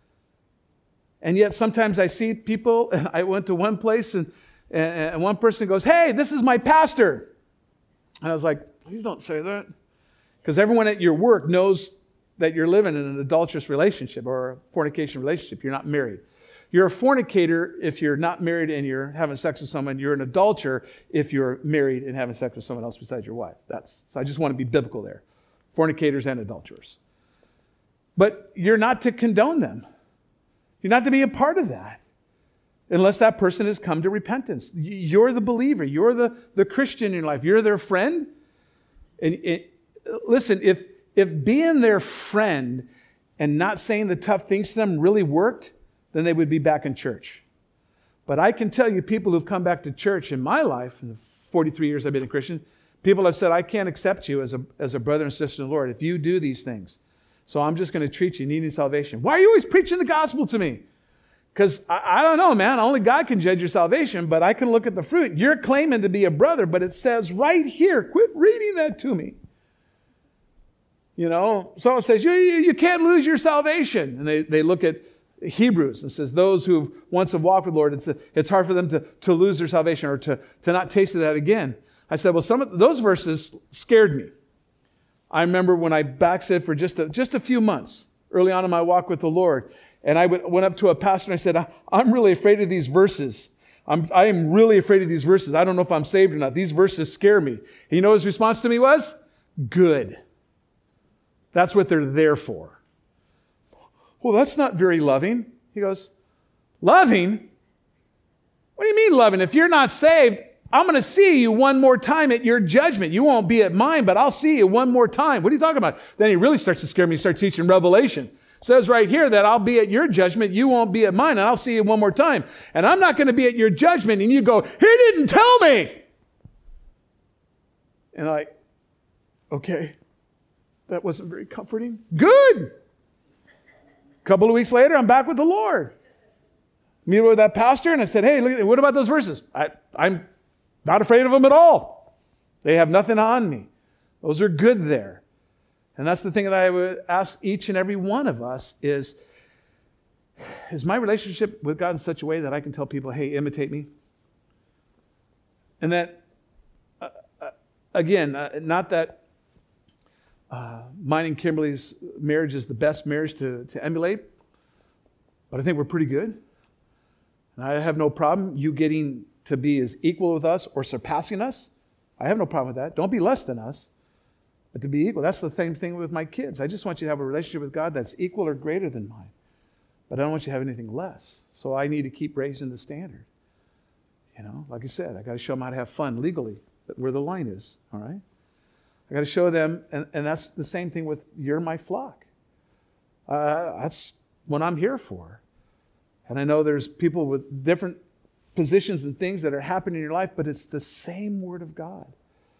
[SPEAKER 2] And yet sometimes I see people, and I went to one place, and, and one person goes, hey, this is my pastor. And I was like, please don't say that. Because everyone at your work knows that you're living in an adulterous relationship or a fornication relationship. You're not married. You're a fornicator if you're not married and you're having sex with someone. You're an adulterer if you're married and having sex with someone else besides your wife. That's so I just want to be biblical there. Fornicators and adulterers. But you're not to condone them. You're not to be a part of that unless that person has come to repentance. You're the believer. You're the, the Christian in your life. You're their friend. And it, listen, if if being their friend and not saying the tough things to them really worked, then they would be back in church. But I can tell you, people who've come back to church in my life, in the forty-three years I've been a Christian, people have said, I can't accept you as a, as a brother and sister in the Lord if you do these things. So I'm just going to treat you needing salvation. Why are you always preaching the gospel to me? Because I, I don't know, man. Only God can judge your salvation, but I can look at the fruit. You're claiming to be a brother, but it says right here, quit reading that to me. You know, someone says, you, you, you can't lose your salvation. And they, they look at Hebrews and says, those who once have walked with the Lord, it's, it's hard for them to, to lose their salvation or to, to not taste of that again. I said, well, some of those verses scared me. I remember when I backslid for just a, just a few months early on in my walk with the Lord. And I went, went up to a pastor and I said, I'm really afraid of these verses. I'm, I am really afraid of these verses. I don't know if I'm saved or not. These verses scare me. And you know what his response to me was? Good. That's what they're there for. Well, that's not very loving. He goes, loving? What do you mean loving? If you're not saved, I'm going to see you one more time at your judgment. You won't be at mine, but I'll see you one more time. What are you talking about? Then he really starts to scare me. He starts teaching Revelation. It says right here that I'll be at your judgment. You won't be at mine, and I'll see you one more time. And I'm not going to be at your judgment. And you go, he didn't tell me. And I, okay. That wasn't very comforting. Good. A couple of weeks later, I'm back with the Lord. Meet with that pastor, and I said, hey, look, what about those verses? I, I'm not afraid of them at all. They have nothing on me. Those are good there. And that's the thing that I would ask each and every one of us is, is my relationship with God in such a way that I can tell people, hey, imitate me? And that, uh, uh, again, uh, not that Uh, mine and Kimberly's marriage is the best marriage to, to emulate, but I think we're pretty good. And I have no problem you getting to be as equal with us or surpassing us. I have no problem with that. Don't be less than us, but to be equal. That's the same thing with my kids. I just want you to have a relationship with God that's equal or greater than mine, but I don't want you to have anything less. So I need to keep raising the standard. You know, like I said, I got to show them how to have fun legally, where the line is, all right? I got to show them, and, and that's the same thing with you're my flock. Uh, that's what I'm here for. And I know there's people with different positions and things that are happening in your life, but it's the same Word of God.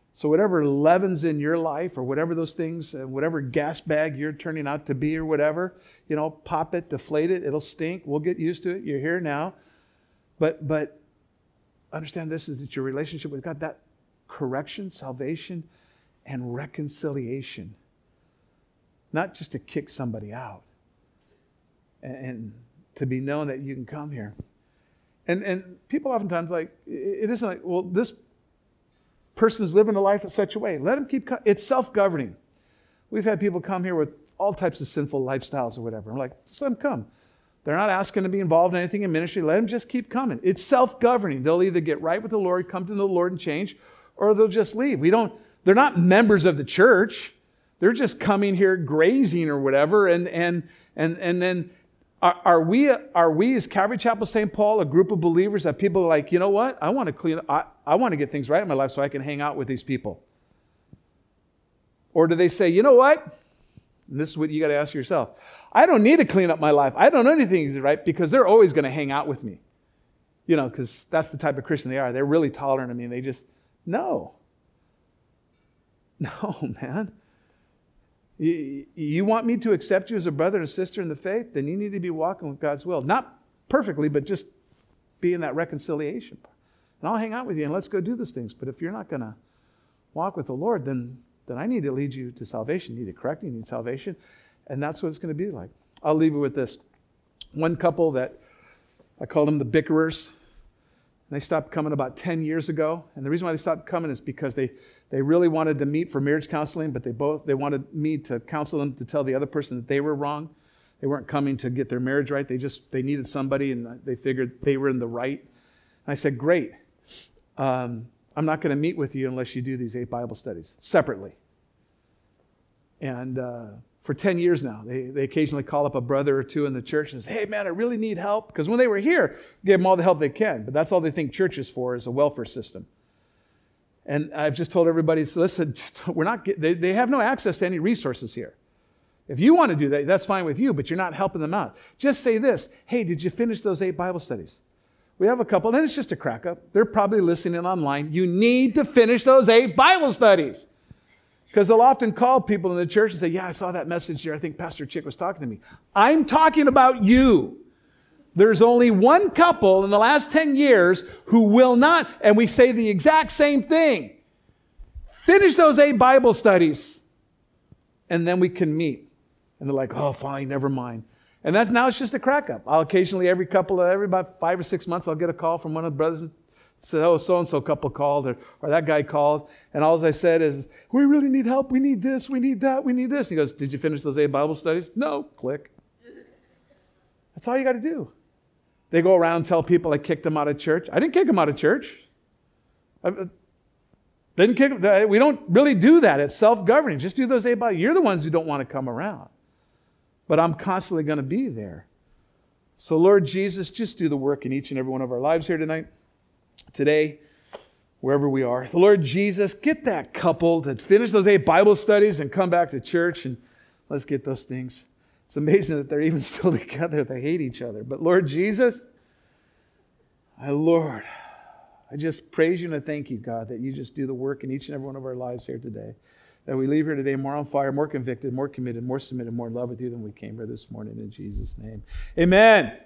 [SPEAKER 2] So whatever leaven's in your life, or whatever those things, uh, whatever gas bag you're turning out to be or whatever, you know, pop it, deflate it, it'll stink. We'll get used to it. You're here now. But but understand this, is that your relationship with God, that correction, salvation, and reconciliation. Not just to kick somebody out. And, and to be known that you can come here. And and people oftentimes like, it isn't like, well, this person's living a life in such a way. Let them keep coming. It's self-governing. We've had people come here with all types of sinful lifestyles or whatever. I'm like, just let them come. They're not asking to be involved in anything in ministry. Let them just keep coming. It's self-governing. They'll either get right with the Lord, come to the Lord and change, or they'll just leave. We don't, they're not members of the church. They're just coming here grazing or whatever. And and and and then are, are we are we as Calvary Chapel Saint Paul a group of believers that people are like, you know what? I want to clean up. I, I want to get things right in my life so I can hang out with these people. Or do they say, you know what? And this is what you got to ask yourself. I don't need to clean up my life. I don't know anything right because they're always going to hang out with me. You know, because that's the type of Christian they are. They're really tolerant of me and they just, no. No, man. You, you want me to accept you as a brother and sister in the faith? Then you need to be walking with God's will. Not perfectly, but just be in that reconciliation. And I'll hang out with you and let's go do these things. But if you're not going to walk with the Lord, then, then I need to lead you to salvation. You need to correct you, you need salvation. And that's what it's going to be like. I'll leave you with this. One couple that I called them the bickerers. And they stopped coming about ten years ago. And the reason why they stopped coming is because they, they really wanted to meet for marriage counseling, but they both they wanted me to counsel them to tell the other person that they were wrong. They weren't coming to get their marriage right. They just they needed somebody, and they figured they were in the right. And I said, great. Um, I'm not going to meet with you unless you do these eight Bible studies separately. And uh, for ten years now, they, they occasionally call up a brother or two in the church and say, hey, man, I really need help. Because when they were here, give them all the help they can. But that's all they think church is for, is a welfare system. And I've just told everybody, listen, we're not get, they, they have no access to any resources here. If you want to do that, that's fine with you, but you're not helping them out. Just say this, hey, did you finish those eight Bible studies? We have a couple, and it's just a crack up. They're probably listening online. You need to finish those eight Bible studies. Because they'll often call people in the church and say, yeah, I saw that message here. I think Pastor Chick was talking to me. I'm talking about you. There's only one couple in the last ten years who will not, and we say the exact same thing. Finish those eight Bible studies, and then we can meet. And they're like, oh, fine, never mind. And that's now it's just a crack up. I'll occasionally, every couple of, every about five or six months, I'll get a call from one of the brothers and say, oh, so-and-so couple called, or, or that guy called. And all I said is, we really need help. We need this. We need that. We need this. And he goes, did you finish those eight Bible studies? No. Click. That's all you got to do. They go around and tell people I kicked them out of church. I didn't kick them out of church. I didn't kick them. We don't really do that. It's self-governing. Just do those eight Bible. You're the ones who don't want to come around. But I'm constantly going to be there. So Lord Jesus, just do the work in each and every one of our lives here tonight, today, wherever we are. The Lord Jesus, get that couple to finish those eight Bible studies and come back to church, and let's get those things. It's amazing that they're even still together. They hate each other. But Lord Jesus, my Lord, I just praise you and I thank you, God, that you just do the work in each and every one of our lives here today. That we leave here today more on fire, more convicted, more committed, more submitted, more in love with you than we came here this morning, in Jesus' name. Amen.